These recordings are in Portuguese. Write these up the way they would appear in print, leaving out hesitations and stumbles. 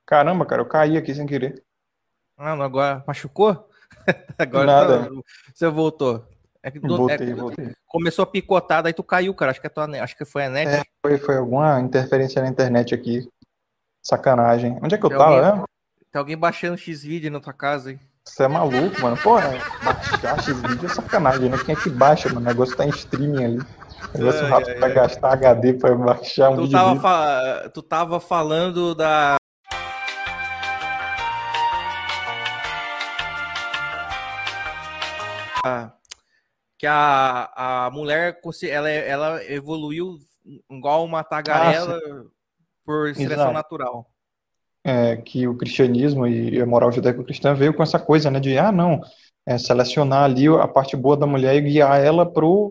Caramba, cara, eu caí aqui sem querer. Ah, não, agora machucou? Agora Nada. você voltou. É que Voltei. começou a picotar, daí tu caiu, cara. Acho que foi a É, net. foi alguma interferência na internet aqui. Sacanagem. Onde é que eu Tem alguém, tava, né? tem alguém baixando X-Video na tua casa aí. Você é maluco, mano. Pô, baixar X-Vídeo é sacanagem, né? Quem é que baixa, mano? O negócio tá em streaming ali. Negócio Ai, rápido ai, pra ai. gastar HD pra baixar um vídeo dele. Tu tava falando da que a mulher ela evoluiu igual uma Ah, sim. tagarela por seleção Exato. natural. É, que o cristianismo e a moral judaico-cristã veio com essa coisa, né? De, não, selecionar ali a parte boa da mulher e guiar ela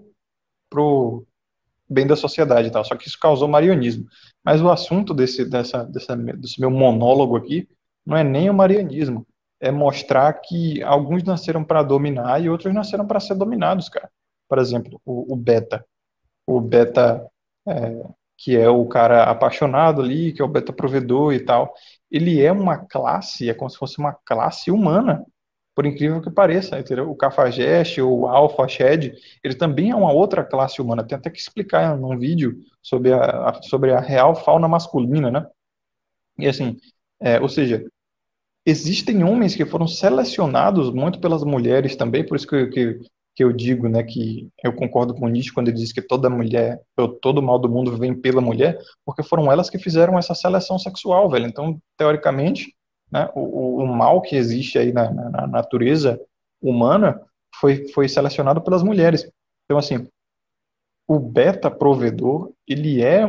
pro bem da sociedade e tal. Só que isso causou marianismo. Mas o assunto desse meu monólogo aqui não é nem o marianismo. É mostrar que alguns nasceram para dominar e outros nasceram para ser dominados, cara. Por exemplo, o beta. O beta, é, que é o cara apaixonado ali, que é o beta provedor e tal. Ele é uma classe, é como se fosse uma classe humana, por incrível que pareça, entendeu? O Cafajeste, o Alpha Shed, ele também é uma outra classe humana. Tem até que explicar num vídeo sobre sobre a real fauna masculina, né? E assim, ou seja, existem homens que foram selecionados muito pelas mulheres também, por isso que eu digo, né, que eu concordo com o Nietzsche quando ele diz que toda mulher, ou todo mal do mundo vem pela mulher, porque foram elas que fizeram essa seleção sexual, velho. Então, teoricamente, né, o mal que existe aí na natureza humana foi selecionado pelas mulheres. Então, assim, o beta provedor, ele é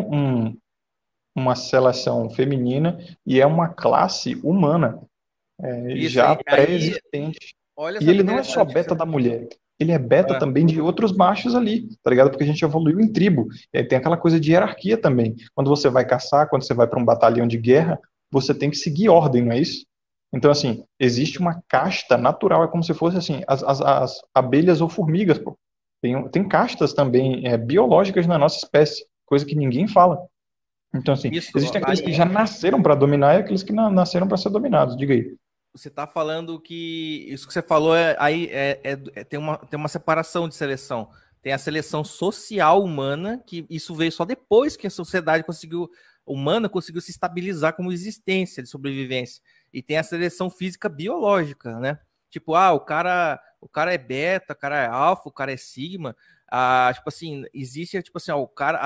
uma seleção feminina e é uma classe humana Isso, já e aí, pré-existente. olha E só que ele não é só interessante. beta da mulher, ele é beta Ah, também de outros machos ali, tá ligado? Porque a gente evoluiu em tribo. E aí tem aquela coisa de hierarquia também. Quando você vai caçar, quando você vai para um batalhão de guerra, você tem que seguir ordem, não é isso? Então, assim, existe sim. uma casta natural, é como se fosse assim, as abelhas ou formigas, pô. Tem castas também biológicas na nossa espécie, coisa que ninguém fala. Então, assim, Isso, existem aqueles que aí já nasceram para dominar e aqueles que nasceram para ser dominados. Diga aí. você está falando que isso que você falou tem uma separação de seleção. Tem a seleção social humana, que isso veio só depois que a sociedade humana conseguiu se estabilizar como existência de sobrevivência. E tem a seleção física biológica, né? Tipo, o cara é beta, o cara é alfa, o cara é sigma. Tipo assim, existe tipo assim, o cara,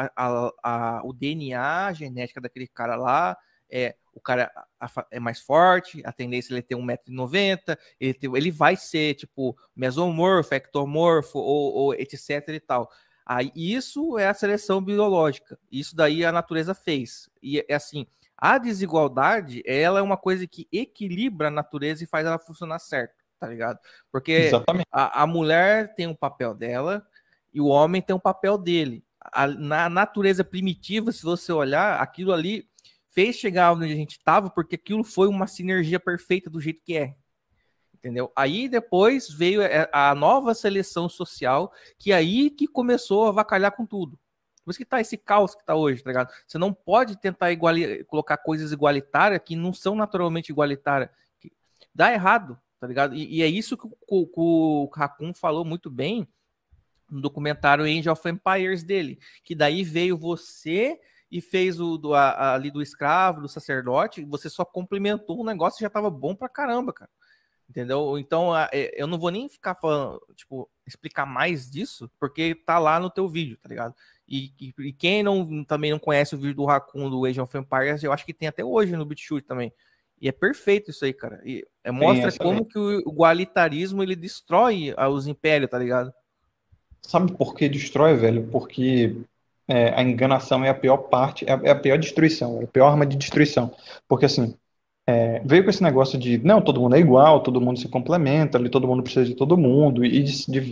o DNA a genética daquele cara lá o cara é mais forte, a tendência é ele ter 1,90 m, ele vai ser, tipo, mesomorfo, ectomorfo, ou etc e tal. Aí, isso é a seleção biológica. Isso daí a natureza fez. E é assim, a desigualdade, ela é uma coisa que equilibra a natureza e faz ela funcionar certo, tá ligado? Porque Exatamente. a mulher tem um papel dela e o homem tem um papel dele. Na natureza primitiva, se você olhar, aquilo ali fez chegar onde a gente estava, porque aquilo foi uma sinergia perfeita do jeito que é. Entendeu? Aí depois veio a nova seleção social, que aí que começou a avacalhar com tudo. Por isso que tá esse caos que tá hoje, tá ligado? Você não pode tentar colocar coisas igualitárias que não são naturalmente igualitárias. Dá errado, tá ligado? E é isso que o Raccoon falou muito bem no documentário Age of Empires dele, que daí veio você e fez ali do escravo, do sacerdote, você só complementou um negócio que já tava bom pra caramba, cara. Entendeu? Então, eu não vou nem ficar falando, tipo, explicar mais disso, porque tá lá no teu vídeo, tá ligado? E quem também não conhece o vídeo do Raccoon do Age of Empires, eu acho que tem até hoje no BitChute também. E é perfeito isso aí, cara. E Tem mostra essa. como que o igualitarismo ele destrói os impérios, tá ligado? Sabe por que destrói, velho? Porque a enganação é a pior parte, é a pior destruição, é a pior arma de destruição. Porque assim, veio com esse negócio de não, todo mundo é igual, todo mundo se complementa, ali todo mundo precisa de todo mundo, e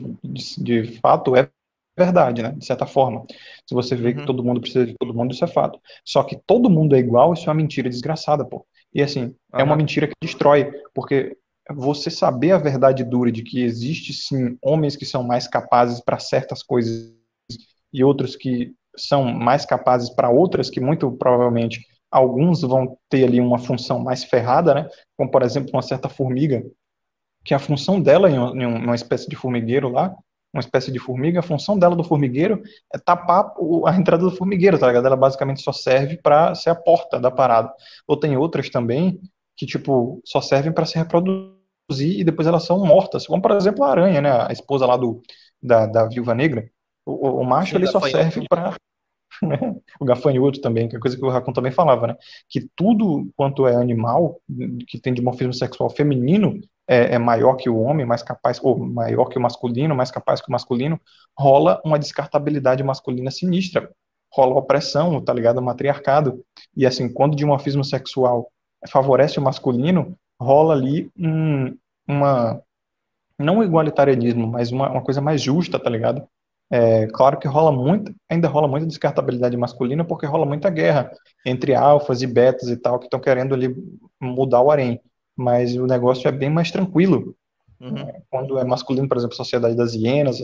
de fato é verdade, né? De certa forma. Se você vê que Uhum, todo mundo precisa de todo mundo, isso é fato. Só que todo mundo é igual, isso é uma mentira desgraçada, pô. E assim, é uma aham. mentira que destrói, porque você saber a verdade dura de que existe sim homens que são mais capazes para certas coisas e outros que são mais capazes para outras que muito provavelmente Alguns vão ter ali uma função mais ferrada, né? Como, por exemplo, uma certa formiga, que a função dela uma espécie de formigueiro lá, uma espécie de formiga, a função dela do formigueiro é tapar a entrada do formigueiro, tá ligado? Ela basicamente só serve para ser a porta da parada. Ou tem outras também que, tipo, só servem para se reproduzir e depois elas são mortas. Como, por exemplo, a aranha, né? A esposa lá da Viúva Negra. O macho, Sim, ele só gafanhoto. serve para o gafanhoto também, que é coisa que o Raccoon também falava, né? Que tudo quanto é animal, que tem dimorfismo sexual feminino, é maior que o homem, mais capaz, ou maior que o masculino, mais capaz que o masculino, rola uma descartabilidade masculina sinistra. Rola opressão, tá ligado? O matriarcado. E assim, quando o dimorfismo sexual favorece o masculino, rola ali uma não um igualitarianismo, mas uma coisa mais justa, tá ligado? É, claro que ainda rola muita descartabilidade masculina, porque rola muita guerra entre alfas e betas e tal, que estão querendo ali mudar o harém. Mas o negócio é bem mais tranquilo. Uhum. Quando é masculino, por exemplo, a Sociedade das Hienas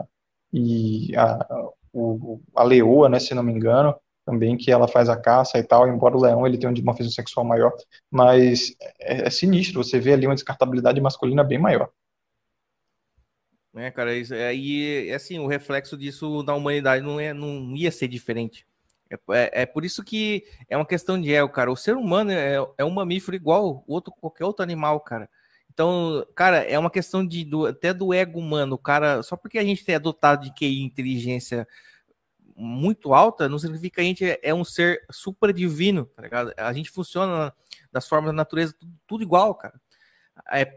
e a leoa, né, se não me engano, também que ela faz a caça e tal, embora o leão ele tenha um dimorfismo sexual maior, mas é sinistro, você vê ali uma descartabilidade masculina bem maior. Né, cara, isso, aí, assim, o reflexo disso na humanidade não ia ser diferente. É por isso que é uma questão de ego, cara. O ser humano é um mamífero igual qualquer outro animal, cara. Então, cara, é uma questão até do ego humano, cara. Só porque a gente é dotado de QI, inteligência muito alta, não significa que a gente é um ser super divino, tá ligado? A gente funciona das formas da natureza tudo igual, cara. É,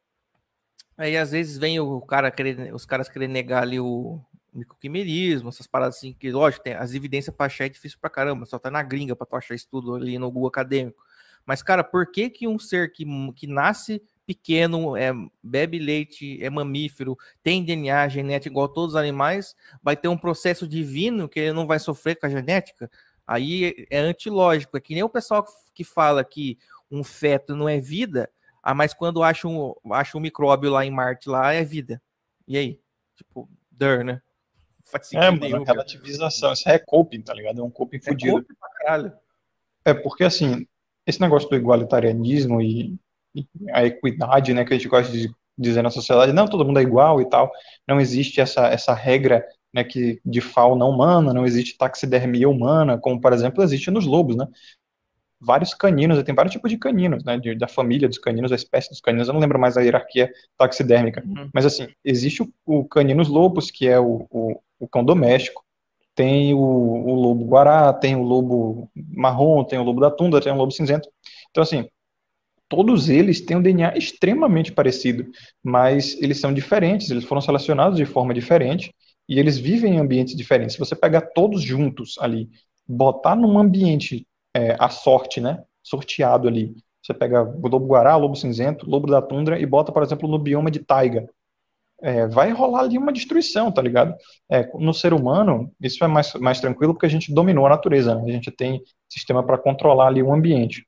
Aí às vezes vem os caras querendo negar ali o microquimerismo, essas paradas assim, que lógico, tem as evidências pra achar é difícil pra caramba, só tá na gringa pra tu achar estudo ali no Google acadêmico. Mas, cara, por que que um ser que nasce pequeno, bebe leite, é mamífero, tem DNA genético igual a todos os animais, vai ter um processo divino que ele não vai sofrer com a genética? Aí é antilógico, é que nem o pessoal que fala que um feto não é vida. Mas quando acha um micróbio lá em Marte, lá é vida. E aí? Tipo, né? Não faz É, sentido mano, a nenhum, cara. relativização, isso é coping, tá ligado? É um coping É fudido. corpo pra caralho. É porque, assim, esse negócio do igualitarianismo e a equidade, né, que a gente gosta de dizer na sociedade, não, todo mundo é igual e tal, não existe essa regra, né, que de fauna humana, não existe taxidermia humana, como, por exemplo, existe nos lobos, né? Vários caninos, tem vários tipos de caninos, né, da família dos caninos, da espécie dos caninos, eu não lembro mais a hierarquia taxidérmica, Uhum. mas assim, existe o caninos lobos, que é o cão doméstico, tem o lobo-guará, tem o lobo marrom, tem o lobo da tundra, tem o lobo cinzento, então assim, todos eles têm um DNA extremamente parecido, mas eles são diferentes, eles foram selecionados de forma diferente, e eles vivem em ambientes diferentes, se você pegar todos juntos ali, botar num ambiente a sorte, né? Sorteado ali. Você pega o lobo-guará, lobo cinzento, lobo da tundra e bota, por exemplo, no bioma de taiga. Vai rolar ali uma destruição, tá ligado? No ser humano, isso é mais tranquilo porque a gente dominou a natureza, né? A gente tem sistema para controlar ali o ambiente.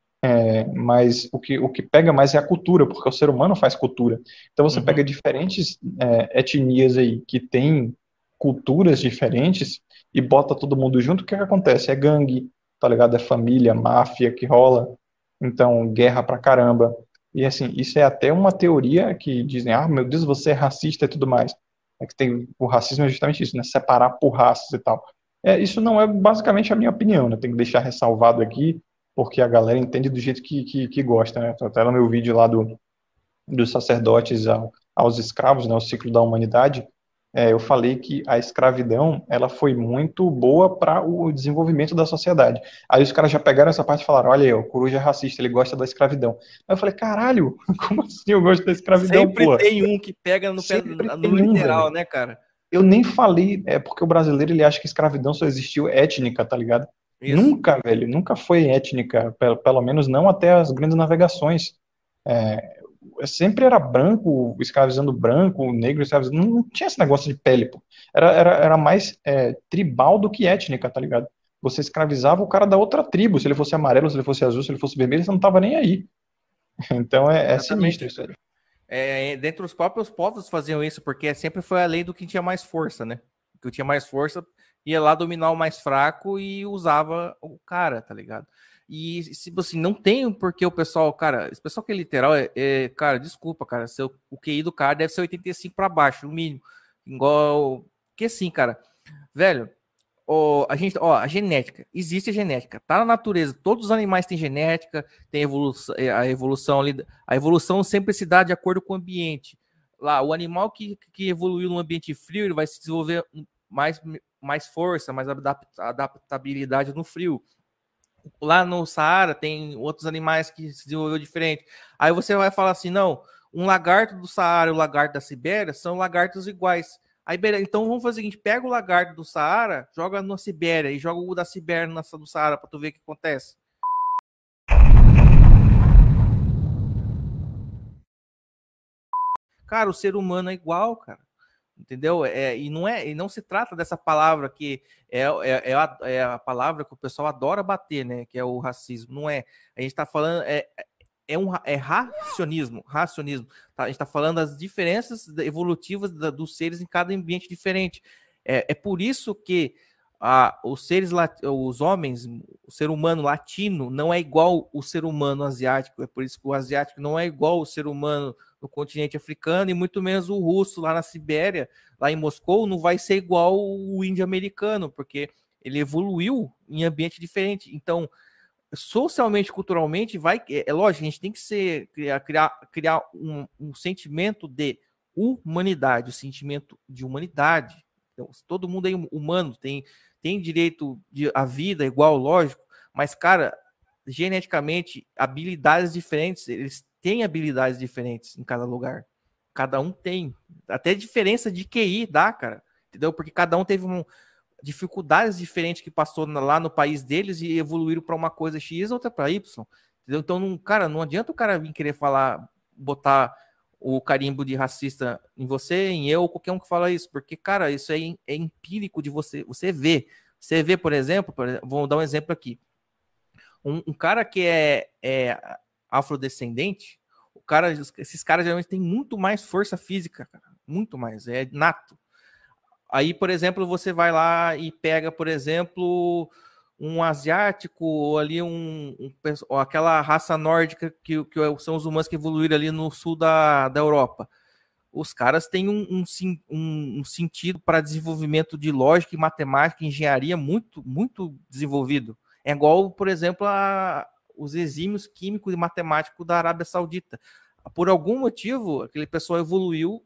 Mas o que pega mais é a cultura, porque o ser humano faz cultura. Então você pega Uhum. diferentes etnias aí que têm culturas diferentes e bota todo mundo junto, o que acontece? É gangue, tá ligado? É família, máfia que rola, então guerra pra caramba. E assim, isso é até uma teoria que dizem, ah, meu Deus, você é racista e tudo mais. É que tem, o racismo é justamente isso, né? Separar por raças e tal. Isso não é basicamente a minha opinião, né? Tem que deixar ressalvado aqui porque a galera entende do jeito que gosta, né? Até no meu vídeo lá dos sacerdotes aos escravos, né? O ciclo da humanidade, eu falei que a escravidão ela foi muito boa para o desenvolvimento da sociedade. Aí os caras já pegaram essa parte e falaram, olha aí, o Coruja é racista, ele gosta da escravidão. Aí eu falei, caralho, como assim eu gosto da escravidão, Sempre porra? tem um que pega Sempre no tem um, literal, velho. né, cara? Eu nem falei, porque o brasileiro ele acha que escravidão só existiu étnica, tá ligado? Isso. Nunca, velho, nunca foi étnica, pelo menos não até as grandes navegações. Sempre era branco, escravizando branco, negro, escravizando. Não tinha esse negócio de pele, pô. Era mais tribal do que étnica, tá ligado? Você escravizava o cara da outra tribo, se ele fosse amarelo, se ele fosse azul, se ele fosse vermelho, você não tava nem aí. Então é sinistro Exatamente. isso aí. Dentro dos próprios povos faziam isso, porque sempre foi a lei do que tinha mais força, né? O que tinha mais força ia lá dominar o mais fraco e usava o cara, tá ligado? E, tipo assim, não tem porque o pessoal, cara, esse pessoal que é literal, cara, desculpa, cara, o QI do cara deve ser 85 para baixo, no mínimo. Igual, que assim, cara, velho, a genética, existe a genética, tá na natureza, todos os animais têm genética, tem evolução, a evolução ali, a evolução sempre se dá de acordo com o ambiente. Lá, o animal que evoluiu num ambiente frio, ele vai se desenvolver mais força, mais adaptabilidade no frio. Lá no Saara tem outros animais que se desenvolveu diferente. Aí você vai falar assim, não, um lagarto do Saara e o lagarto da Sibéria são lagartos iguais. Aí, então vamos fazer o seguinte, pega o lagarto do Saara, joga na Sibéria e joga o da Sibéria do Saara para tu ver o que acontece. Cara, o ser humano é igual, cara. Entendeu? E não se trata dessa palavra que é a palavra que o pessoal adora bater, né? Que é o racismo. Não é. A gente está falando racionismo. Tá? A gente está falando das diferenças evolutivas dos seres em cada ambiente diferente. É por isso que os homens, o ser humano latino não é igual o ser humano asiático. É por isso que o asiático não é igual o ser humano no continente africano, e muito menos o russo lá na Sibéria, lá em Moscou, não vai ser igual o índio americano, porque ele evoluiu em ambiente diferente. Então, socialmente, culturalmente, é lógico, a gente tem que criar um sentimento de humanidade, o sentimento de humanidade. Então, todo mundo é humano, tem direito à vida igual, lógico, mas, cara, geneticamente, habilidades diferentes, eles têm habilidades diferentes em cada lugar. Cada um tem. Até diferença de QI dá, cara. Entendeu? Porque cada um teve dificuldades diferentes que passou lá no país deles e evoluíram para uma coisa X, outra para Y. Entendeu? Então, cara, não adianta o cara vir querer botar o carimbo de racista em você, em eu, qualquer um que fala isso, porque, cara, isso aí é empírico de você ver. Você vê, por exemplo, vamos dar um exemplo aqui. Um cara que é afrodescendente, esses caras geralmente têm muito mais força física, cara, muito mais, é nato. Aí, por exemplo, você vai lá e pega, por exemplo, um asiático ou ali aquela raça nórdica que são os humanos que evoluíram ali no sul da Europa. Os caras têm um sentido para desenvolvimento de lógica e matemática, engenharia muito, muito desenvolvido. É igual, por exemplo, os exímios químicos e matemáticos da Arábia Saudita. Por algum motivo, aquele pessoal evoluiu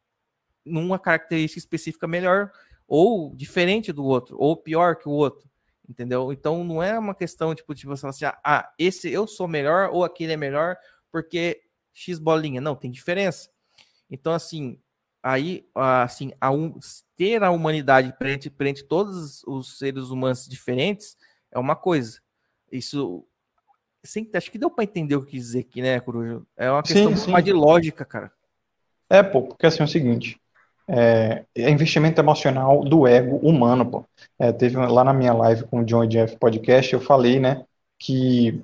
numa característica específica melhor, ou diferente do outro, ou pior que o outro, entendeu? Então não é uma questão tipo de você falar assim, esse eu sou melhor, ou aquele é melhor, porque X bolinha. Não, tem diferença. Então, assim, aí, assim, ter a humanidade perante todos os seres humanos diferentes é uma coisa. Isso, acho que deu para entender o que quis dizer aqui, né, Coruja? É uma questão muito mais de lógica, cara. Porque assim é o seguinte, investimento emocional do ego humano, pô. Teve lá na minha live com o John e Jeff Podcast, eu falei, né, que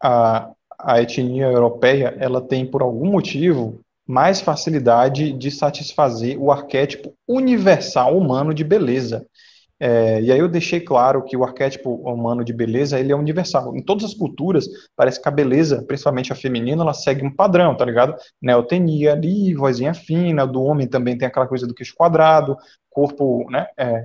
a etnia europeia, ela tem, por algum motivo, mais facilidade de satisfazer o arquétipo universal humano de beleza. E aí eu deixei claro que o arquétipo humano de beleza, ele é universal. Em todas as culturas, parece que a beleza, principalmente a feminina, ela segue um padrão, tá ligado? Neotenia ali, vozinha fina, do homem também tem aquela coisa do queixo quadrado, corpo, né,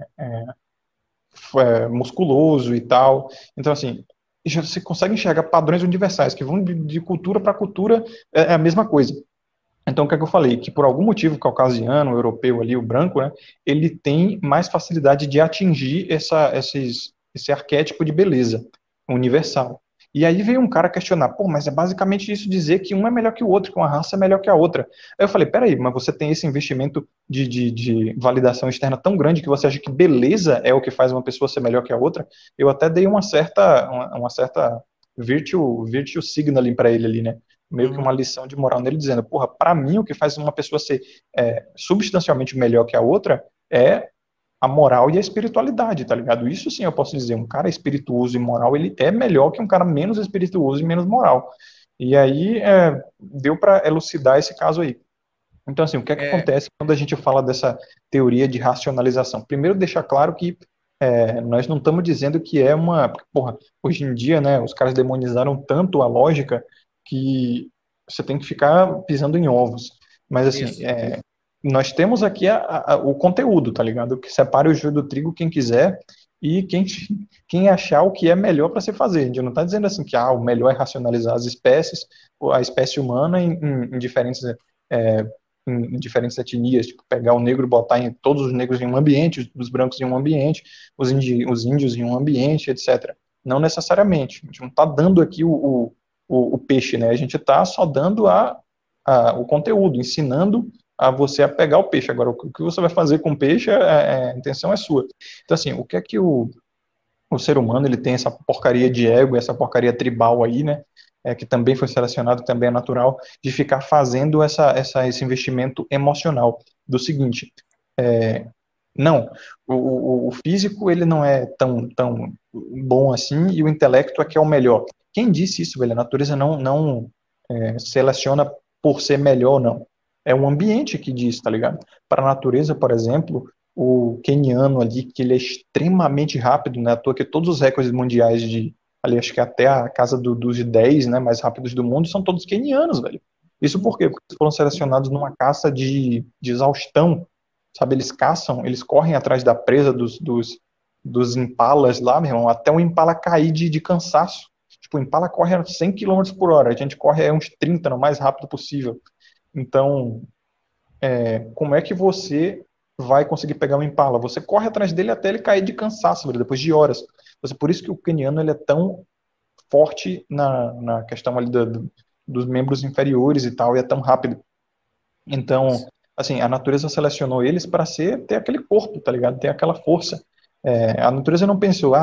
musculoso e tal. Então, assim, você consegue enxergar padrões universais que vão de cultura para cultura, é a mesma coisa. Então, o que é que eu falei? Que por algum motivo, o caucasiano, o europeu ali, o branco, né, ele tem mais facilidade de atingir esse arquétipo de beleza universal. E aí veio um cara questionar, pô, mas é basicamente isso dizer que um é melhor que o outro, que uma raça é melhor que a outra. Aí eu falei, peraí, mas você tem esse investimento de validação externa tão grande que você acha que beleza é o que faz uma pessoa ser melhor que a outra? Eu até dei uma certa virtue signaling para ele ali, né? Meio que uma lição de moral nele, dizendo, porra, para mim o que faz uma pessoa ser substancialmente melhor que a outra é a moral e a espiritualidade, tá ligado? Isso sim eu posso dizer, um cara espirituoso e moral, ele é melhor que um cara menos espirituoso e menos moral. E aí deu para elucidar esse caso aí. Então, assim, o que é que acontece quando a gente fala dessa teoria de racionalização? Primeiro, deixar claro que nós não estamos dizendo que é uma... Porra, hoje em dia, né, os caras demonizaram tanto a lógica que você tem que ficar pisando em ovos. Mas, assim, Isso. nós temos aqui o conteúdo, tá ligado? Que separe o joio do trigo quem quiser e quem achar o que é melhor para se fazer. A gente não está dizendo assim que o melhor é racionalizar as espécies, ou a espécie humana em diferentes... é, em diferentes etnias, tipo, pegar o negro e botar todos os negros em um ambiente, os brancos em um ambiente, os índios em um ambiente, etc. Não necessariamente. A gente não está dando aqui o peixe, né? A gente está só dando o conteúdo, ensinando a você a pegar o peixe. Agora, o que você vai fazer com o peixe, a intenção é sua. Então, assim, o que é que o ser humano ele tem essa porcaria de ego, essa porcaria tribal aí, né? Que também foi selecionado, também é natural, de ficar fazendo esse investimento emocional. Do seguinte, não, o físico ele não é tão bom assim e o intelecto é que é o melhor. Quem disse isso, velho? A natureza não seleciona por ser melhor ou não. É o ambiente que diz, tá ligado? Para a natureza, por exemplo, o queniano ali, que ele é extremamente rápido, né? À toa que todos os recordes mundiais ali, acho que até a casa dos 10, né, mais rápidos do mundo, são todos quenianos, velho. Isso por quê? Porque eles foram selecionados numa caça de exaustão, sabe? Eles caçam, eles correm atrás da presa dos impalas lá, meu irmão, até o impala cair de cansaço. Tipo, o impala corre a 100 km por hora, a gente corre a uns 30, no mais rápido possível. Então, como é que você vai conseguir pegar um impala? Você corre atrás dele até ele cair de cansaço, velho, depois de horas. Por isso que o queniano ele é tão forte na questão ali dos membros inferiores e tal, e é tão rápido. Então, assim, a natureza selecionou eles para ter aquele corpo, tá ligado? Ter aquela força. A natureza não pensou,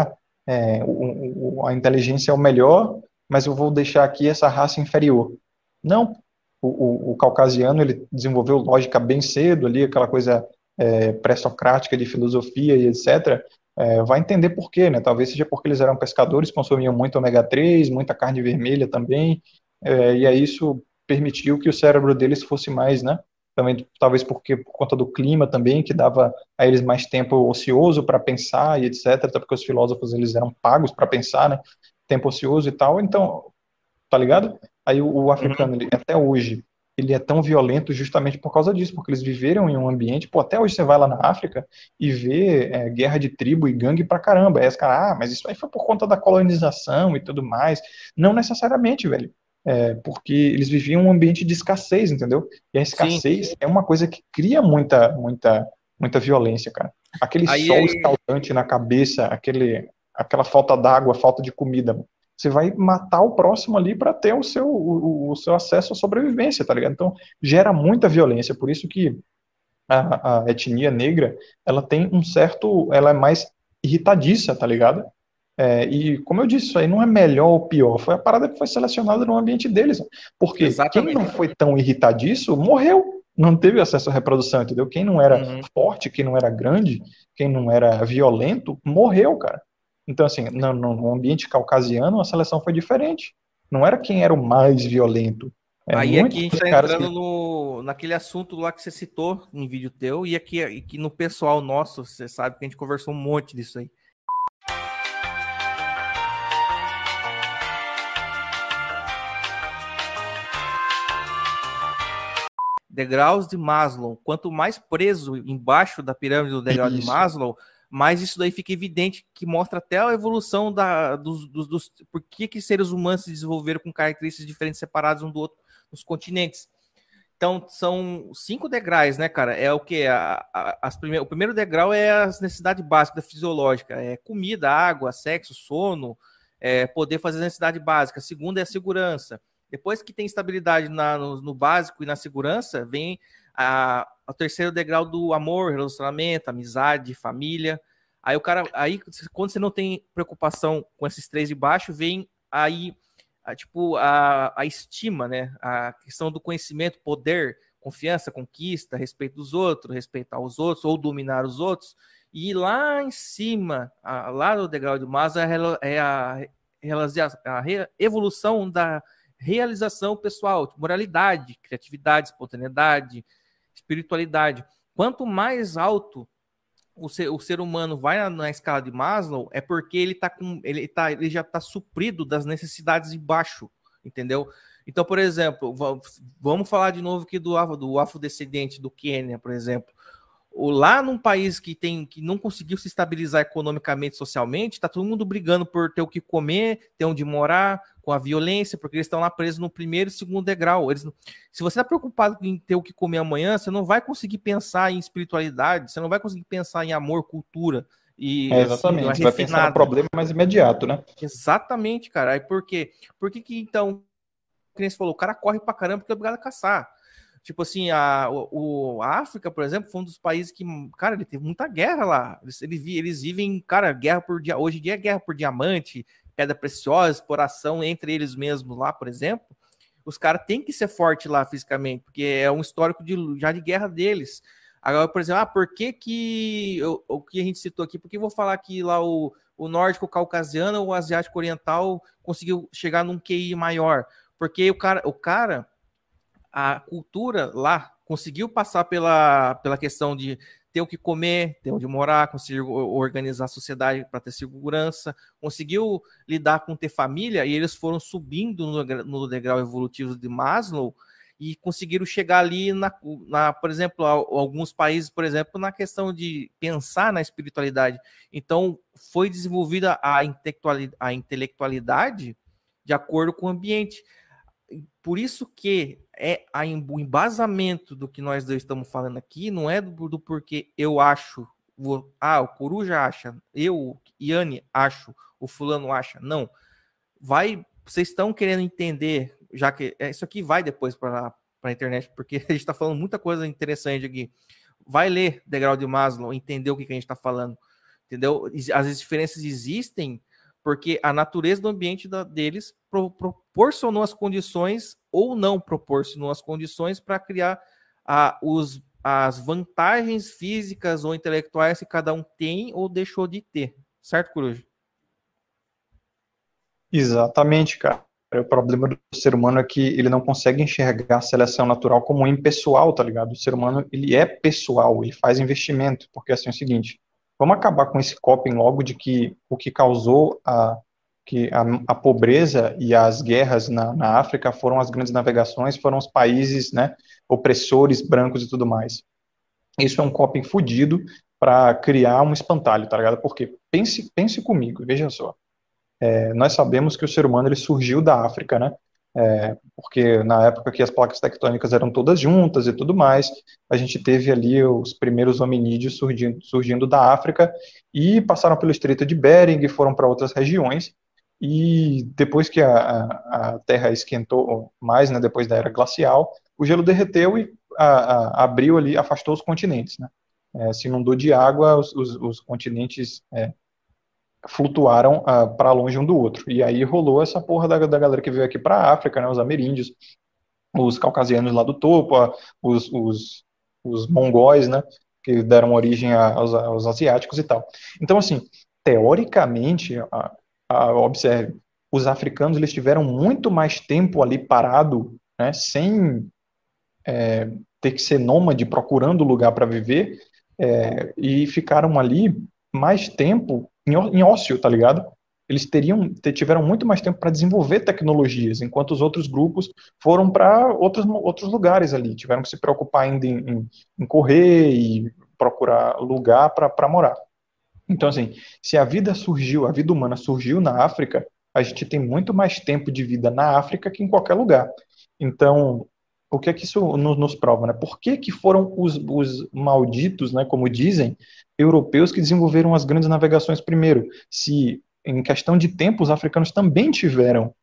a inteligência é o melhor, mas eu vou deixar aqui essa raça inferior. Não. O caucasiano, ele desenvolveu lógica bem cedo ali, aquela coisa pré-socrática de filosofia e etc. Vai entender por quê, né? Talvez seja porque eles eram pescadores, consumiam muito ômega 3, muita carne vermelha também, e aí isso permitiu que o cérebro deles fosse mais, né? Também, talvez por conta do clima também, que dava a eles mais tempo ocioso para pensar e etc. Até porque os filósofos eles eram pagos para pensar, né? Tempo ocioso e tal. Então, tá ligado? Aí o africano, ele, até hoje, ele é tão violento justamente por causa disso, porque eles viveram em um ambiente, pô, até hoje você vai lá na África e vê guerra de tribo e gangue pra caramba. Aí os caras, mas isso aí foi por conta da colonização e tudo mais. Não necessariamente, velho. Porque eles viviam em um ambiente de escassez, entendeu? E a Sim. escassez é uma coisa que cria muita violência, cara. Aquele sol Aí, escaldante na cabeça, aquela falta d'água, falta de comida, você vai matar o próximo ali para ter o seu acesso à sobrevivência, tá ligado? Então, gera muita violência, por isso que a etnia negra, ela é mais irritadiça, tá ligado? E, como eu disse, isso aí não é melhor ou pior, foi a parada que foi selecionada no ambiente deles, porque quem não exatamente. foi tão irritadiço, morreu, não teve acesso à reprodução, entendeu? Quem não era Uhum. forte, quem não era grande, quem não era violento, morreu, cara. Então, assim, no ambiente caucasiano, a seleção foi diferente. Não era quem era o mais violento. Aí aqui a Muitos gente dos está caras que... entrando naquele assunto lá que você citou em vídeo teu, e aqui no pessoal nosso, você sabe que a gente conversou um monte disso aí. Degraus de Maslow. Quanto mais preso embaixo da pirâmide do degrau de Isso. Maslow, mais isso daí fica evidente, que mostra até a evolução dos por que seres humanos se desenvolveram com características diferentes, separados um do outro nos continentes. Então, são 5 degraus, né, cara? É o que? O primeiro degrau é as necessidades básicas fisiológicas. É comida, água, sexo, sono, poder fazer a necessidade básica. A segunda é a segurança. Depois que tem estabilidade no básico e na segurança, vem o terceiro degrau do amor, relacionamento, amizade, família. Aí quando você não tem preocupação com esses 3 de baixo, vem aí a estima, né? A questão do conhecimento, poder, confiança, conquista, respeito dos outros, respeitar os outros ou dominar os outros. E lá em cima, lá no degrau de Maslow, é a evolução da realização pessoal, moralidade, criatividade, espontaneidade, espiritualidade. Quanto mais alto o ser humano vai na escala de Maslow é porque ele já está suprido das necessidades de baixo, entendeu? Então, por exemplo, vamos falar de novo aqui do afrodescendente do Quênia, por exemplo. Lá num país que não conseguiu se estabilizar economicamente, socialmente, está todo mundo brigando por ter o que comer, ter onde morar, com a violência, porque eles estão lá presos no primeiro e segundo degrau. Se você está preocupado em ter o que comer amanhã, você não vai conseguir pensar em espiritualidade, você não vai conseguir pensar em amor, cultura e assim, Exatamente. Você vai pensar no refinada. problema mais imediato, né? Exatamente, cara. Aí por quê? Por que que então, como você falou, o cara corre pra caramba porque é obrigado a caçar? Tipo assim, a África, por exemplo, foi um dos países que, cara, ele teve muita guerra lá. Eles vivem, cara, guerra por dia. Hoje em dia é guerra por diamante, pedra preciosa, exploração entre eles mesmos lá, por exemplo. Os caras têm que ser fortes lá fisicamente, porque é um histórico já de guerra deles. Agora, por exemplo, por que o que a gente citou aqui? Porque eu vou falar que lá o nórdico caucasiano ou o asiático oriental conseguiu chegar num QI maior? Porque o cara a cultura lá conseguiu passar pela questão de ter o que comer, ter onde morar, conseguiu organizar a sociedade para ter segurança, conseguiu lidar com ter família, e eles foram subindo no degrau evolutivo de Maslow e conseguiram chegar ali, por exemplo, alguns países, por exemplo, na questão de pensar na espiritualidade. Então, foi desenvolvida a intelectualidade de acordo com o ambiente. Por isso que o embasamento do que nós dois estamos falando aqui não é do porquê eu acho, o Coruja acha, eu, Iane, acho, o fulano acha. Não. Vocês estão querendo entender, já que isso aqui vai depois para a internet, porque a gente está falando muita coisa interessante aqui. Vai ler Degrau de Maslow, entender o que a gente está falando, entendeu? As diferenças existem porque a natureza do ambiente deles proporcionou as condições ou não proporcionou as condições para criar as vantagens físicas ou intelectuais que cada um tem ou deixou de ter. Certo, Coruja? Exatamente, cara. O problema do ser humano é que ele não consegue enxergar a seleção natural como impessoal, tá ligado? O ser humano, ele é pessoal, ele faz investimento, porque assim é o seguinte, vamos acabar com esse coping logo de que o que causou a pobreza e as guerras na África foram as grandes navegações, foram os países, né, opressores, brancos e tudo mais. Isso é um coping fudido para criar um espantalho, tá ligado? Porque pense comigo, veja só. Nós sabemos que o ser humano ele surgiu da África, né? Porque na época que as placas tectônicas eram todas juntas e tudo mais, a gente teve ali os primeiros hominídeos surgindo da África e passaram pelo Estreito de Bering e foram para outras regiões. E depois que a Terra esquentou mais, né, depois da era glacial, o gelo derreteu e abriu ali, afastou os continentes, né? Se inundou de água, os continentes flutuaram para longe um do outro. E aí rolou essa porra da galera que veio aqui para a África, né, os ameríndios, os caucasianos lá do topo, os mongóis, né, que deram origem aos asiáticos e tal. Então, assim, teoricamente, observe, os africanos eles tiveram muito mais tempo ali parado, né, sem ter que ser nômade procurando lugar para viver, e ficaram ali mais tempo em ócio, tá ligado? Eles tiveram muito mais tempo para desenvolver tecnologias, enquanto os outros grupos foram para outros lugares ali, tiveram que se preocupar ainda em correr e procurar lugar para morar. Então, assim, se a vida humana surgiu na África, a gente tem muito mais tempo de vida na África que em qualquer lugar. Então, o que é que isso nos prova, né? Por que que foram os malditos, né, como dizem, europeus que desenvolveram as grandes navegações primeiro? Se, em questão de tempo, os africanos também tiveram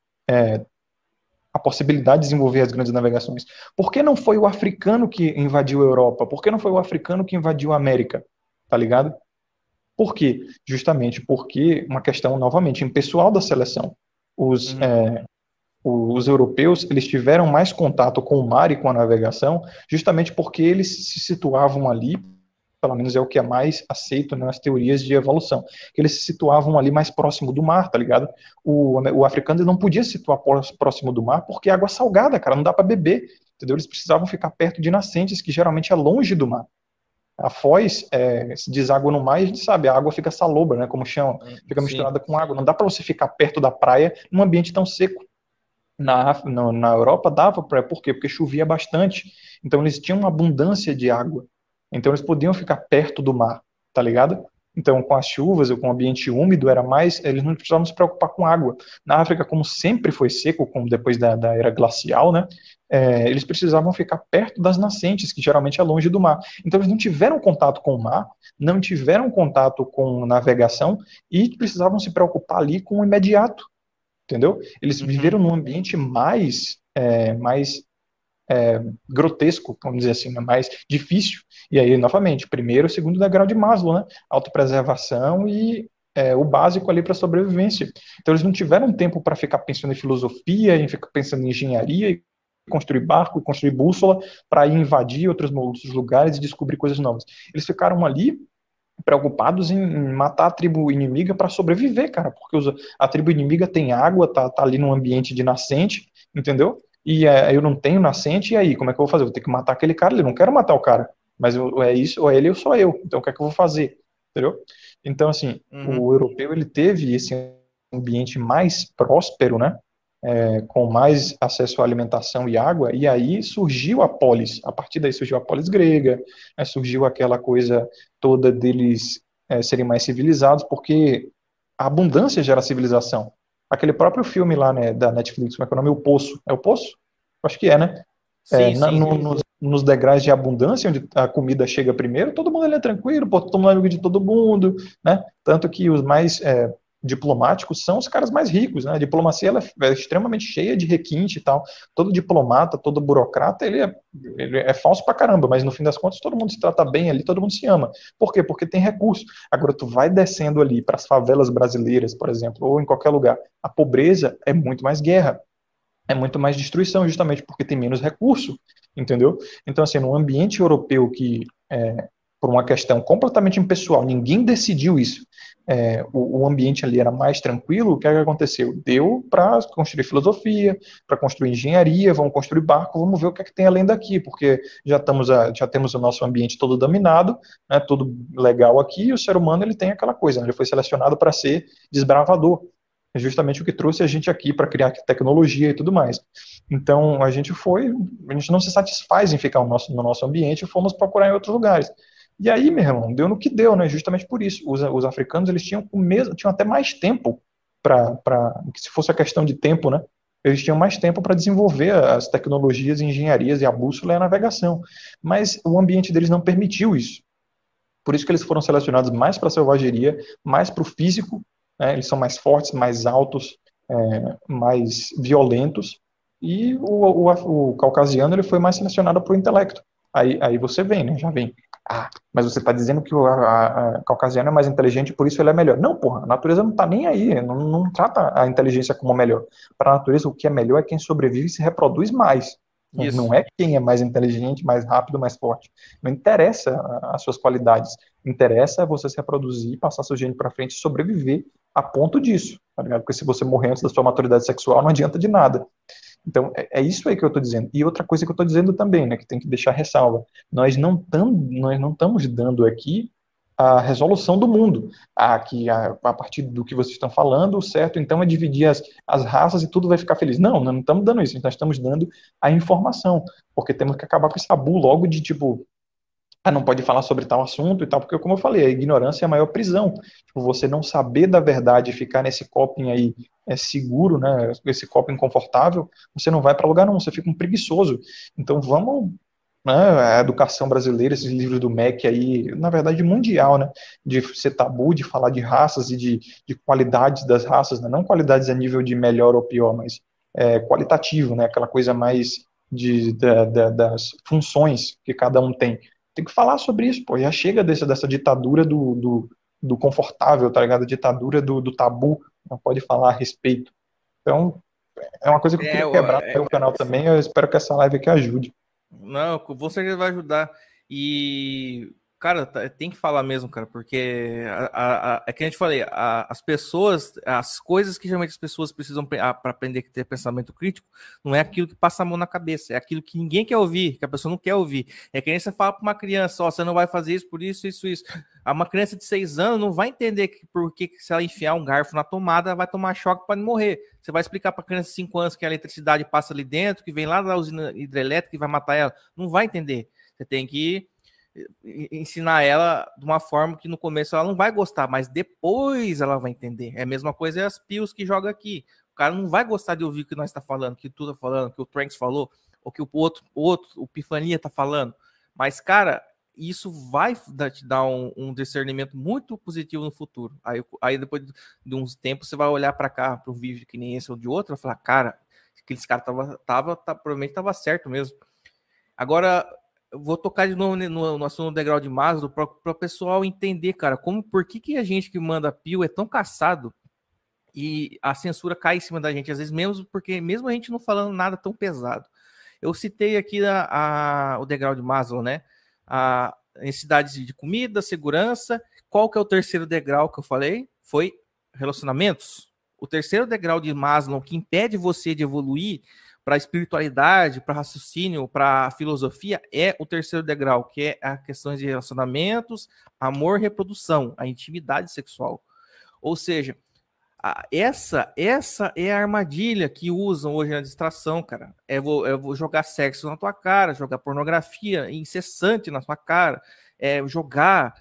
a possibilidade de desenvolver as grandes navegações. Por que não foi o africano que invadiu a Europa? Por que não foi o africano que invadiu a América? Tá ligado? Por quê? Justamente porque uma questão, novamente, impessoal da seleção. Os, Uhum. os europeus eles tiveram mais contato com o mar e com a navegação, justamente porque eles se situavam ali, pelo menos é o que é mais aceito nas teorias de evolução, que eles se situavam ali mais próximo do mar, tá ligado? O africano ele não podia se situar próximo do mar porque é água salgada, cara, não dá para beber, entendeu? Eles precisavam ficar perto de nascentes, que geralmente é longe do mar. A foz se deságua no mar e a gente sabe, a água fica salobra, né, como chama, fica Sim. misturada com água. Não dá para você ficar perto da praia num ambiente tão seco. Na Europa dava por quê? Porque chovia bastante. Então eles tinham uma abundância de água. Então eles podiam ficar perto do mar, tá ligado? Então com as chuvas ou com o ambiente úmido era mais, eles não precisavam se preocupar com água. Na África, como sempre foi seco, como depois da era glacial, né? Eles precisavam ficar perto das nascentes, que geralmente é longe do mar. Então eles não tiveram contato com o mar, não tiveram contato com navegação e precisavam se preocupar ali com o imediato, entendeu? Eles Uhum. viveram num ambiente mais grotesco, vamos dizer assim, né? Mais difícil. E aí, novamente, primeiro, segundo degrau de Maslow, né? Autopreservação e o básico ali para sobrevivência. Então, eles não tiveram tempo para ficar pensando em filosofia, em ficar pensando em engenharia, construir barco, construir bússola, para ir invadir outros lugares e descobrir coisas novas. Eles ficaram ali preocupados em matar a tribo inimiga para sobreviver, cara, porque a tribo inimiga tem água, tá ali num ambiente de nascente, entendeu? E eu não tenho nascente, e aí, como é que eu vou fazer? Eu vou ter que matar aquele cara, eu não quero matar o cara, mas é isso, ou é ele ou sou eu, então o que é que eu vou fazer? Entendeu? Então, assim, Uhum. o europeu, ele teve esse ambiente mais próspero, né? Com mais acesso à alimentação e água, e aí surgiu a polis. A partir daí surgiu a polis grega, né, surgiu aquela coisa toda deles serem mais civilizados, porque a abundância gera civilização. Aquele próprio filme lá, né, da Netflix, como é que é o nome? O Poço. É o Poço? Acho que é, né? Sim, sim. Nos degraus de abundância, onde a comida chega primeiro, todo mundo ali é tranquilo, pô, todo mundo é amigo de todo mundo, né? Tanto que os mais diplomáticos são os caras mais ricos, né? A diplomacia ela é extremamente cheia de requinte e tal. Todo diplomata, todo burocrata, ele é falso pra caramba, mas no fim das contas todo mundo se trata bem ali, todo mundo se ama. Por quê? Porque tem recurso. Agora tu vai descendo ali para as favelas brasileiras, por exemplo, ou em qualquer lugar, a pobreza é muito mais guerra, é muito mais destruição, justamente porque tem menos recurso, entendeu? Então, assim, num ambiente europeu que, por uma questão completamente impessoal, ninguém decidiu isso, o ambiente ali era mais tranquilo, o que é que aconteceu? Deu para construir filosofia, para construir engenharia, vamos construir barco, vamos ver o que é que tem além daqui, porque já temos o nosso ambiente todo dominado, né, tudo legal aqui, e o ser humano ele tem aquela coisa, né, ele foi selecionado para ser desbravador, é justamente o que trouxe a gente aqui para criar tecnologia e tudo mais. Então, a gente não se satisfaz em ficar no nosso ambiente e fomos procurar em outros lugares. E aí, meu irmão, deu no que deu, né? Justamente por isso. Os africanos, eles tinham até mais tempo se fosse a questão de tempo, né? Eles tinham mais tempo para desenvolver as tecnologias, engenharias e a bússola e a navegação. Mas o ambiente deles não permitiu isso. Por isso que eles foram selecionados mais para a selvageria, mais para o físico, né? Eles são mais fortes, mais altos, mais violentos, e o caucasiano ele foi mais selecionado para o intelecto. Aí você vem, né? Já vem. Ah, mas você está dizendo que a caucasiano é mais inteligente, por isso ele é melhor. Não, porra, a natureza não está nem aí, não trata a inteligência como melhor. Para a natureza, o que é melhor é quem sobrevive e se reproduz mais. Isso. Não é quem é mais inteligente, mais rápido, mais forte. Não interessa as suas qualidades. Interessa você se reproduzir, passar seu gene para frente e sobreviver a ponto disso, tá ligado? Porque se você morrer antes da sua maturidade sexual, não adianta de nada. Então, é isso aí que eu estou dizendo. E outra coisa que eu estou dizendo também, né, que tem que deixar ressalva. Nós não estamos dando aqui a resolução do mundo. A partir do que vocês estão falando, o certo então é dividir as raças e tudo vai ficar feliz. Não, nós não estamos dando isso. Nós estamos dando a informação. Porque temos que acabar com esse tabu logo de tipo, não pode falar sobre tal assunto e tal, porque, como eu falei, a ignorância é a maior prisão. Tipo, você não saber da verdade e ficar nesse coping aí seguro, né, esse coping confortável, você não vai para lugar nenhum, você fica um preguiçoso. Então, vamos, né, a educação brasileira, esses livros do MEC aí, na verdade, mundial, né, de ser tabu, de falar de raças e de qualidades das raças, né, não qualidades a nível de melhor ou pior, mas qualitativo, né, aquela coisa mais das funções que cada um tem. Tem que falar sobre isso, pô. Já chega dessa ditadura do confortável, tá ligado? A ditadura do tabu, não pode falar a respeito. Então, é uma coisa que eu É, queria quebrar no meu canal também. Eu espero que essa live aqui ajude. não, com certeza vai ajudar. E Cara, tem que falar mesmo, cara, porque é que a gente falei, as pessoas, as coisas que geralmente as pessoas precisam para aprender a ter pensamento crítico, não é aquilo que passa a mão na cabeça, é aquilo que ninguém quer ouvir, que a pessoa não quer ouvir. É que nem você fala para uma criança, ó, você não vai fazer isso por isso, isso, isso. Uma criança de 6 anos não vai entender que porque se ela enfiar um garfo na tomada, ela vai tomar choque para não morrer. Você vai explicar para a criança de 5 anos que a eletricidade passa ali dentro, que vem lá da usina hidrelétrica e vai matar ela. Não vai entender. Você tem que ensinar ela de uma forma que no começo ela não vai gostar, mas depois ela vai entender. É a mesma coisa as pios que joga aqui. O cara não vai gostar de ouvir o que nós está falando, que tu tá falando, que o Tranks falou, ou que o outro o Pifania tá falando. Mas, cara, isso vai te dar um discernimento muito positivo no futuro. Aí depois de uns tempos você vai olhar para cá, para um vídeo que nem esse ou de outro, e vai falar, cara, aqueles caras provavelmente tava certo mesmo. Agora, eu vou tocar de novo no assunto do degrau de Maslow para o pessoal entender, cara, por que a gente que manda pio é tão caçado e a censura cai em cima da gente, às vezes mesmo a gente não falando nada tão pesado. Eu citei aqui o degrau de Maslow, né? A necessidade de comida, segurança. Qual que é o terceiro degrau que eu falei? Foi relacionamentos. O terceiro degrau de Maslow que impede você de evoluir para a espiritualidade, para raciocínio, para a filosofia, é o terceiro degrau, que é a questão de relacionamentos, amor, reprodução, a intimidade sexual. Ou seja, essa é a armadilha que usam hoje na distração, cara. Vou jogar sexo na tua cara, jogar pornografia incessante na tua cara, jogar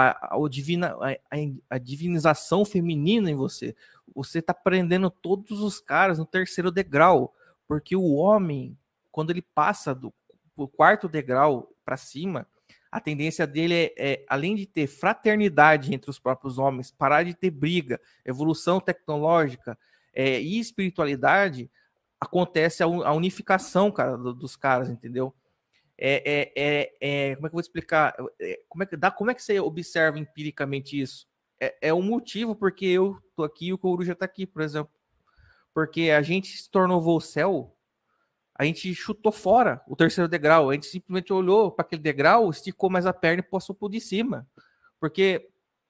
a divinização feminina em você. Você está prendendo todos os caras no terceiro degrau. Porque o homem, quando ele passa do quarto degrau para cima, a tendência dele além de ter fraternidade entre os próprios homens, parar de ter briga, evolução tecnológica e espiritualidade, acontece a unificação, cara, dos caras, entendeu? Como é que eu vou explicar? Como é que você observa empiricamente isso? É um motivo porque eu tô aqui e o Coruja tá aqui, por exemplo. Porque a gente se tornou Volcel, a gente chutou fora o terceiro degrau, a gente simplesmente olhou para aquele degrau, esticou mais a perna e passou por de cima. Porque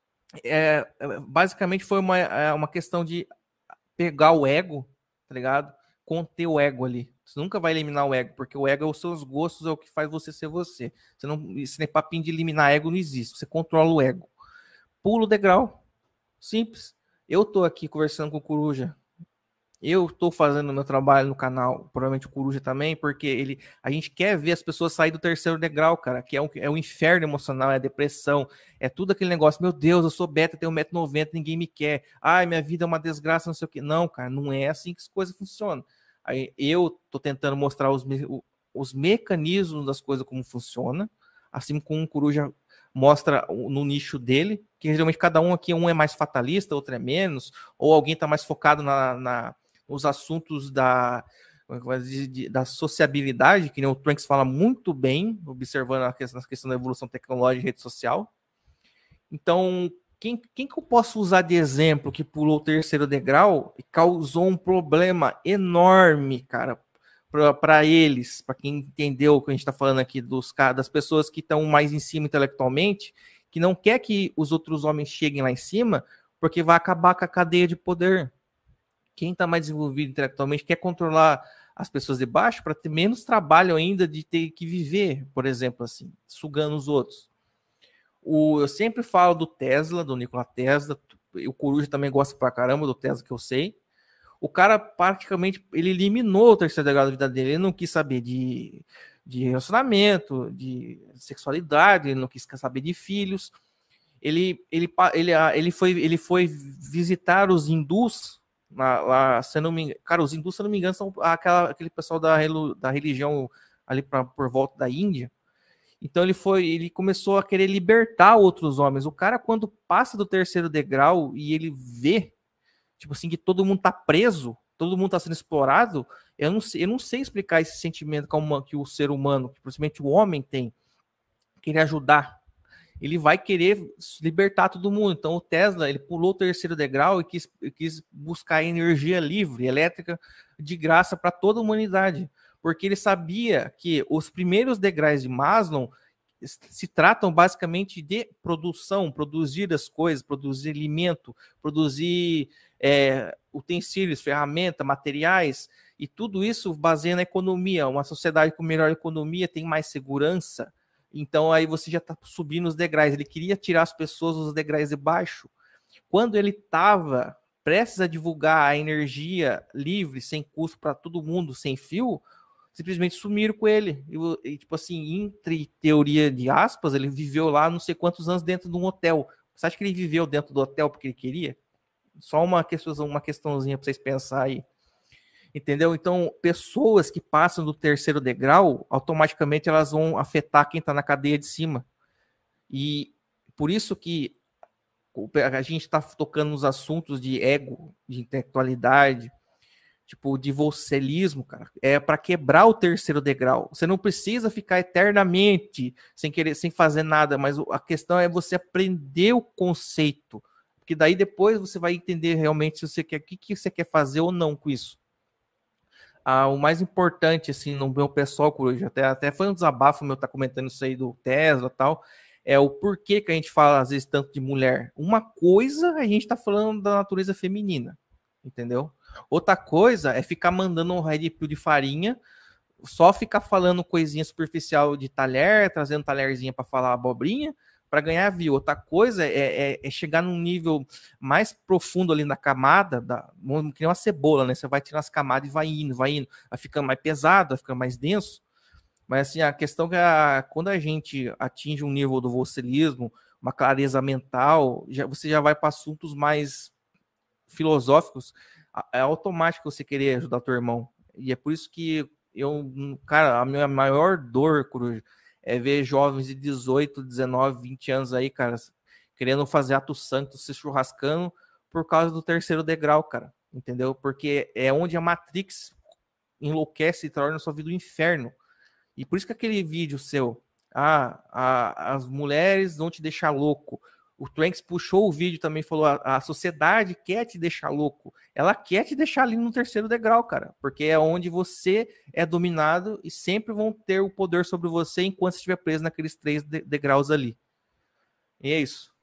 basicamente foi uma questão de pegar o ego, tá ligado? Conter o ego ali. Você nunca vai eliminar o ego, porque o ego é os seus gostos, é o que faz você ser você. Esse nem papinho de eliminar ego não existe, você controla o ego. Pula o degrau. Simples. Eu tô aqui conversando com o Coruja. Eu estou fazendo meu trabalho no canal, provavelmente o Coruja também, porque a gente quer ver as pessoas sair do terceiro degrau, cara, que é o inferno emocional, é a depressão, é tudo aquele negócio, meu Deus, eu sou beta, tenho 1,90 m, ninguém me quer, ai, minha vida é uma desgraça, não sei o que. Não, cara, não é assim que as coisas funcionam. Aí eu tô tentando mostrar os mecanismos das coisas como funciona, assim como o Coruja mostra no nicho dele, que geralmente cada um aqui, um é mais fatalista, outro é menos, ou alguém tá mais focado os assuntos da sociabilidade, que nem o Tranks fala muito bem, observando a questão da evolução tecnológica e rede social. Então, quem que eu posso usar de exemplo que pulou o terceiro degrau e causou um problema enorme, cara, para eles, para quem entendeu o que a gente está falando aqui, das pessoas que estão mais em cima intelectualmente, que não quer que os outros homens cheguem lá em cima, porque vai acabar com a cadeia de poder. Quem está mais desenvolvido intelectualmente quer controlar as pessoas de baixo para ter menos trabalho ainda de ter que viver, por exemplo, assim, sugando os outros. Eu sempre falo do Tesla, do Nikola Tesla, o Coruja também gosta pra caramba do Tesla, que eu sei. O cara praticamente ele eliminou o terceiro degrau da vida dele, ele não quis saber de relacionamento, de sexualidade, ele não quis saber de filhos. Ele foi visitar os hindus lá, se não me engano, cara, os hindus, se não me engano, são aquele pessoal da religião ali por volta da Índia. Então ele começou a querer libertar outros homens. O cara, quando passa do terceiro degrau e ele vê, tipo assim, que todo mundo tá preso, todo mundo tá sendo explorado, eu não sei explicar esse sentimento que o ser humano, que principalmente o homem tem, querer ajudar. Ele vai querer libertar todo mundo. Então o Tesla, ele pulou o terceiro degrau e quis buscar energia livre, elétrica, de graça para toda a humanidade. Porque ele sabia que os primeiros degraus de Maslow se tratam basicamente de produção, produzir as coisas, produzir alimento, produzir utensílios, ferramentas, materiais, e tudo isso baseia na economia. Uma sociedade com melhor economia tem mais segurança, então aí você já está subindo os degraus. Ele queria tirar as pessoas dos degraus de baixo. Quando ele estava prestes a divulgar a energia livre, sem custo para todo mundo, sem fio, simplesmente sumiram com ele. E, tipo assim, entre teoria de aspas, ele viveu lá não sei quantos anos dentro de um hotel. Você acha que ele viveu dentro do hotel porque ele queria? Só uma questãozinha para vocês pensarem aí. Entendeu? Então, pessoas que passam do terceiro degrau, automaticamente elas vão afetar quem está na cadeia de cima. E por isso que a gente está tocando nos assuntos de ego, de intelectualidade, tipo, de vocelismo, cara, é para quebrar o terceiro degrau. Você não precisa ficar eternamente sem fazer nada, mas a questão é você aprender o conceito, porque daí depois você vai entender realmente se você quer, o que você quer fazer ou não com isso. O mais importante, assim, no meu pessoal, Coruja, até foi um desabafo meu estar comentando isso aí do Tesla e tal, é o porquê que a gente fala, às vezes, tanto de mulher. Uma coisa, a gente tá falando da natureza feminina, entendeu? Outra coisa é ficar mandando um red pill de farinha, só ficar falando coisinha superficial de talher, trazendo talherzinha para falar abobrinha, para ganhar view. Outra coisa é chegar num nível mais profundo ali na camada, que nem uma cebola, né? Você vai tirando as camadas e vai indo, vai ficando mais pesado, vai ficando mais denso. Mas assim, a questão é que quando a gente atinge um nível do vocelismo, uma clareza mental, você já vai para assuntos mais filosóficos, é automático você querer ajudar teu irmão. E é por isso que cara, a minha maior dor, Coruja, é ver jovens de 18, 19, 20 anos aí, cara, querendo fazer ato santo, se churrascando por causa do terceiro degrau, cara, entendeu? Porque é onde a Matrix enlouquece e torna a sua vida um inferno. E por isso que aquele vídeo seu, as mulheres vão te deixar louco. O Tranks puxou o vídeo também, falou, a sociedade quer te deixar louco. Ela quer te deixar ali no terceiro degrau, cara. Porque é onde você é dominado e sempre vão ter o poder sobre você enquanto você estiver preso naqueles 3 degraus ali. E é isso.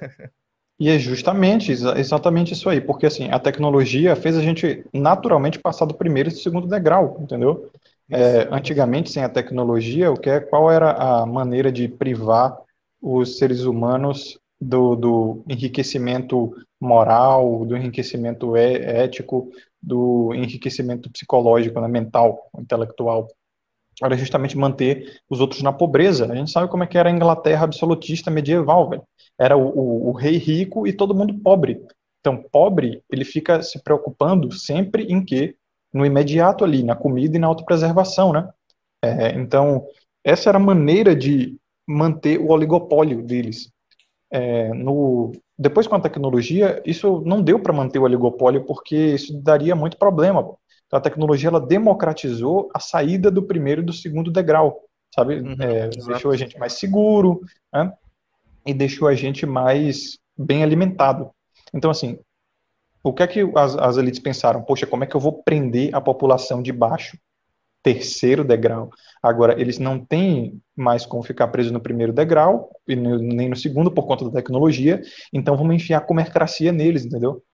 E é justamente, exatamente isso aí, porque assim, a tecnologia fez a gente naturalmente passar do primeiro e do segundo degrau, entendeu? Antigamente, sem a tecnologia, qual era a maneira de privar os seres humanos do enriquecimento moral, do enriquecimento ético, do enriquecimento psicológico, né, mental, intelectual? Era justamente manter os outros na pobreza. A gente sabe como é que era a Inglaterra absolutista medieval, velho. Era o rei rico e todo mundo pobre. Então, pobre, ele fica se preocupando sempre em quê? No imediato ali, na comida e na autopreservação, né? Então, essa era a maneira de manter o oligopólio deles. Depois, com a tecnologia, isso não deu para manter o oligopólio porque isso daria muito problema. Então, a tecnologia ela democratizou a saída do primeiro e do segundo degrau, sabe? Deixou a gente mais seguro, né? E deixou a gente mais bem alimentado. Então, assim, o que é que as elites pensaram? Poxa, como é que eu vou prender a população de baixo? Terceiro degrau. Agora, eles não têm mais como ficar presos no primeiro degrau, e nem no segundo, por conta da tecnologia, então vamos enfiar a comercracia neles, entendeu?